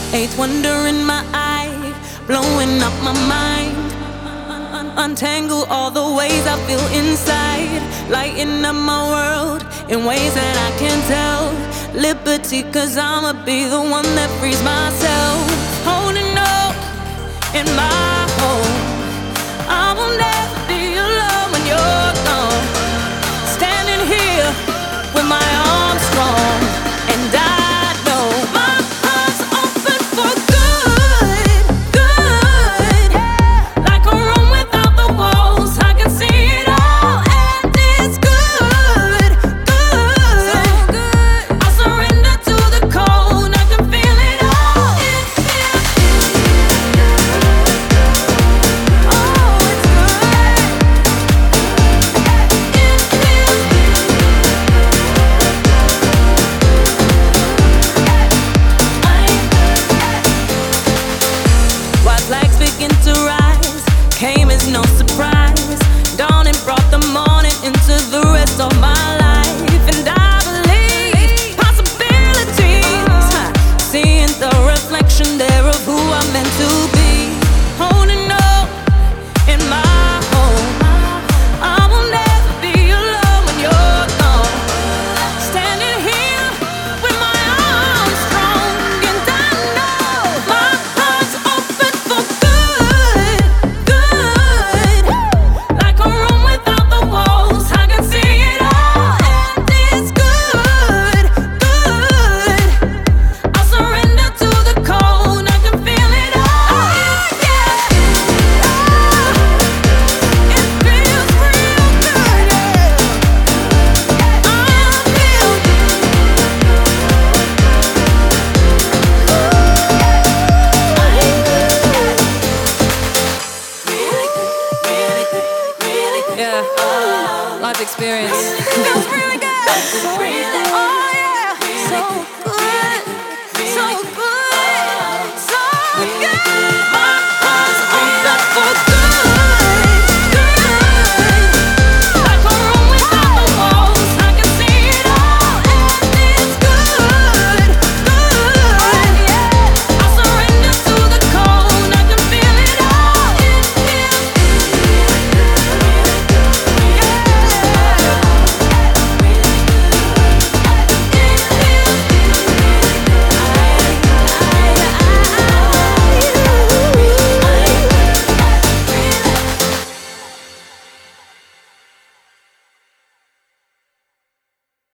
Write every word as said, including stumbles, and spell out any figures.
Eighth wonder in my eye, blowing up my mind. Un- Untangle all the ways I feel inside, lighten up my world in ways that I can't tell. Liberty, cause I'ma be the one that frees myself. Holding up in my home, I will never